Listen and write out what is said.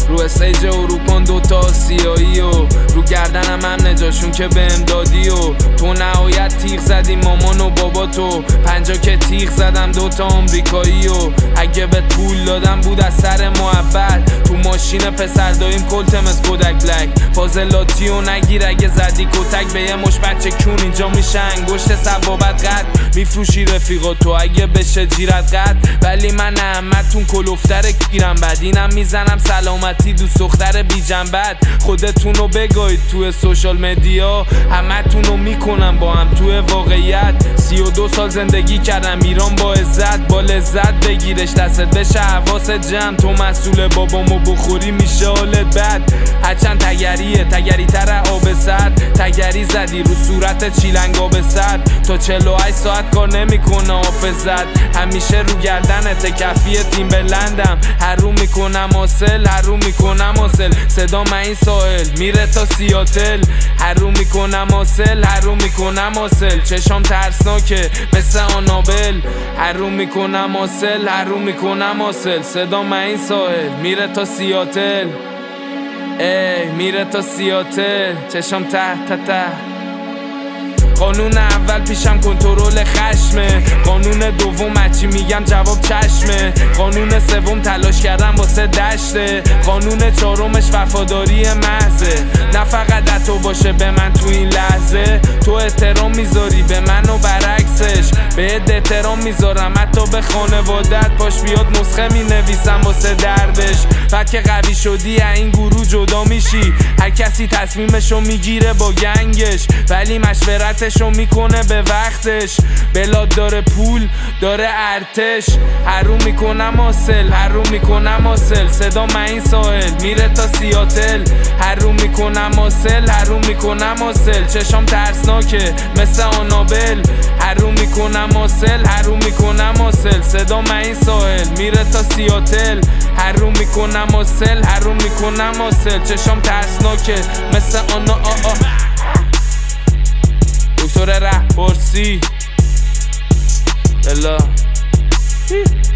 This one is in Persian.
رو استیج و رو کن دوتا سیایی و رو گردنم هم نجاشون که بهم دادی و تو نهایت تیغ زدی مامان و بابا تو 50 که تیغ زدم دوتا آمریکایی و اگه بهت پول دادم بود از سر محبت تو ماشین پسر داییم کلتم از کودک بلک فاضلاتی و نگیر اگه زدی کتک به یه مش بچه کون اینجا میشه انگشت سبابت قد میفروشی رفیقا تو اگه بشه جیرت قد ولی من احمدتون کلوفتر کیرم بد اینم میزنم سلامتی دوست دختر بی جنبت خودتونو بگاید توی سوشال مدیا همتونو میکنم با هم توی واقعیت 32 سال زندگی کردم ایران با عزت با لذت بگیرش دستت بشه حواست جمع تو مسئول بابامو بخوری میشه حالت بد هرچند تگریه تگری تر آب سرد تگری زدی رو صورت چیلنگا به سر تا 48 ساعت کار نمیکنه حافظت همیشه رو گردنت کفی تیم بلندم هرو میکنم حاصل هرو میکنم حاصل صدا من این ساحل میره تا سیاتل هرو میکنم حاصل هرو میکنم حاصل چشام ترسناکه مثل آنابل هرو میکنم حاصل هرو میکنم حاصل صدا من این ساحل میره تا سیاتل میره تا سیاتل چشام ته قانون اول پیشم کنترل خشمه قانون دوم هرچی میگم جواب چشمه قانون سوم تلاش کردم واسه دشته قانون چهارمش وفاداری محضه نه فقط حتی باشه به من تو این لحظه تو احترام میذاری به من و برعکسش بهت احترام میذارم حتی به خانوادت باش بیاد نسخه مینویسم واسه دردش بعد که قوی شدی این گروه جدا میشی هر کسی تصمیمشو میگیره با گنگش ولی مشورتشو میکنه به وقتش بلاد داره پول داره ارتش هرو میکنم حاصل هرو میکنم حاصل صدا من این ساحل میره تا سیاتل هرو میکنم حاصل هرو میکنم حاصل چشام ترسناکه مثل آنابل هرو میکنم حاصل هرو میکنم حاصل صدا من این ساحل میره تا سیاتل هرو میکنم حاصل هرو میکنم حاصل چشام ترسناکه مثل دکتر رهپرسی الا